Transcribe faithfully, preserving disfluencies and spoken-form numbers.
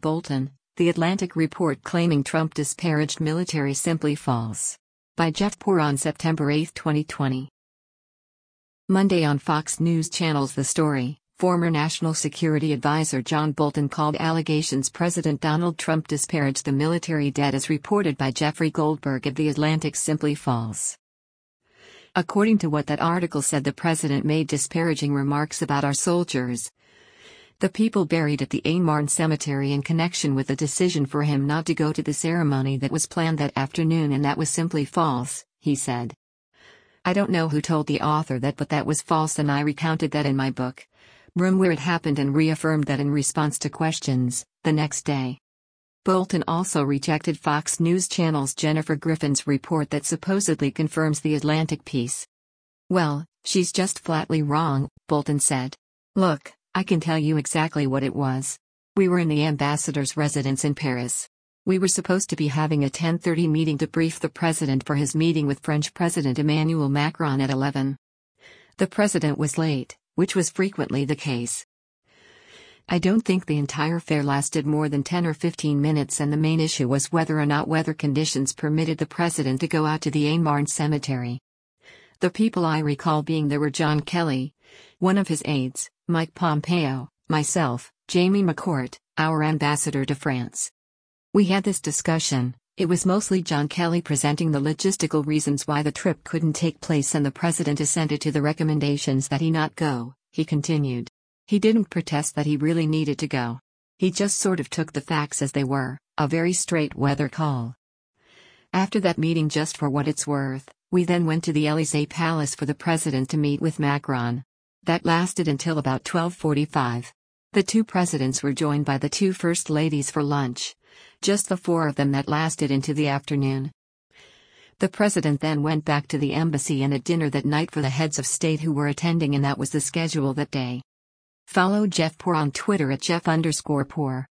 Bolton, The Atlantic report claiming Trump disparaged military simply false. By Jeff Poor on September eighth, twenty twenty. Monday on Fox News Channel's The Story, former National Security Advisor John Bolton called allegations President Donald Trump disparaged the military debt as reported by Jeffrey Goldberg of The Atlantic simply false. According to what that article said, the president made disparaging remarks about our soldiers, the people buried at the Ain Marne Cemetery, in connection with the decision for him not to go to the ceremony that was planned that afternoon, and that was simply false, he said. I don't know who told the author that, but that was false, and I recounted that in my book, Room Where It Happened, and reaffirmed that in response to questions, the next day. Bolton also rejected Fox News Channel's Jennifer Griffin's report that supposedly confirms the Atlantic piece. Well, she's just flatly wrong, Bolton said. Look, I can tell you exactly what it was. We were in the ambassador's residence in Paris. We were supposed to be having a ten thirty meeting to brief the president for his meeting with French President Emmanuel Macron at eleven. The president was late, which was frequently the case. I don't think the entire affair lasted more than ten or fifteen minutes, and the main issue was whether or not weather conditions permitted the president to go out to the Ain Marne Cemetery. The people I recall being there were John Kelly, one of his aides, Mike Pompeo, myself, Jamie McCourt, our ambassador to France. We had this discussion. It was mostly John Kelly presenting the logistical reasons why the trip couldn't take place, and the president assented to the recommendations that he not go, he continued. He didn't protest that he really needed to go. He just sort of took the facts as they were, a very straight weather call. After that meeting, just for what it's worth, we then went to the Élysée Palace for the president to meet with Macron. That lasted until about twelve forty-five. The two presidents were joined by the two first ladies for lunch. Just the four of them. That lasted into the afternoon. The president then went back to the embassy and a dinner that night for the heads of state who were attending, and that was the schedule that day. Follow Jeff Poor on Twitter at Jeff underscore Poor.